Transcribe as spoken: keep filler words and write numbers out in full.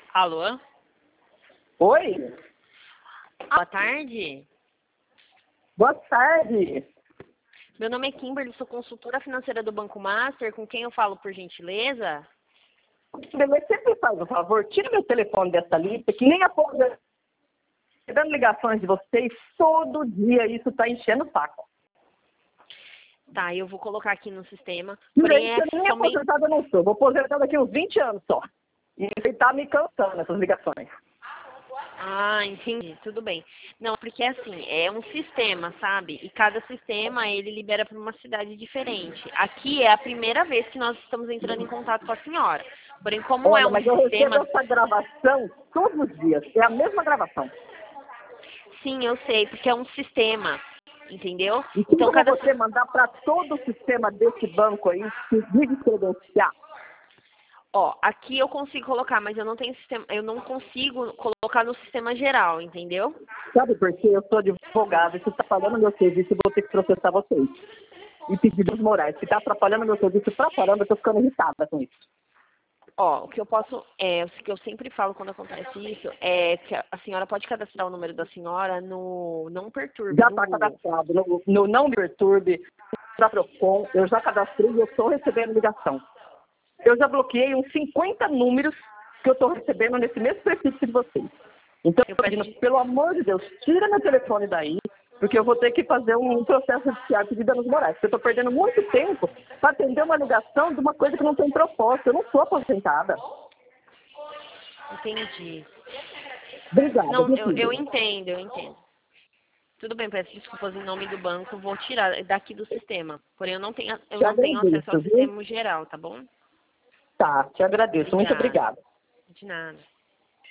Alô? Oi? Boa tarde. Boa tarde. Meu nome é Kimberly, sou consultora financeira do Banco Master. Com quem eu falo, por gentileza? Mas sempre faz um favor, tira meu telefone dessa lista, que nem a porra. Dando ligações de vocês, todo dia isso tá enchendo o saco. Tá, eu vou colocar aqui no sistema. E Porém, aí, é nem somente... aposentada eu não sou. Vou aposentar daqui uns vinte anos só. E ele tá me cansando, essas ligações. Ah, entendi. Tudo bem. Não, porque assim, é um sistema, sabe? E cada sistema, ele libera para uma cidade diferente. Aqui é a primeira vez que nós estamos entrando em contato com a senhora. Porém, como é Olha, um mas eu recebo sistema... essa gravação todos os dias. É a mesma gravação. Sim, eu sei, porque é um sistema, entendeu? E Então, como cada... você mandar para todo o sistema desse banco aí, que me credenciar? Ó, aqui eu consigo colocar, mas eu não tenho sistema, eu não consigo colocar no sistema geral, entendeu? Sabe por quê? Eu sou advogado, e se está falando meu serviço, eu vou ter que processar vocês. E pedir dos morais. Se está atrapalhando meu serviço pra caramba, eu tô ficando irritada com isso. Ó, o que eu posso, é, o que eu sempre falo quando acontece isso, é que a senhora pode cadastrar o número da senhora no Não Perturbe, Já no está Google. cadastrado. No, no Não Me Perturbe, da Procon, eu já cadastrei e eu estou recebendo ligação. Eu já bloqueei uns cinquenta números que eu estou recebendo nesse mesmo perfil de vocês. Então, Eu eu tô peço, pedindo, pelo amor de Deus, tira meu telefone daí, porque eu vou ter que fazer um processo judicial pedir danos morais. Porque eu estou perdendo muito tempo para atender uma ligação de uma coisa que não tem propósito. Eu não sou aposentada. entendi. Obrigada, Não, viu, eu, eu filho? entendo, eu entendo. Tudo bem, peço desculpas em nome do banco, vou tirar daqui do sistema. Porém, eu não tenho, eu Te não tenho acesso ao agradeço, viu? sistema geral, tá bom? Tá, te agradeço. Muito Obrigada. obrigada. De nada.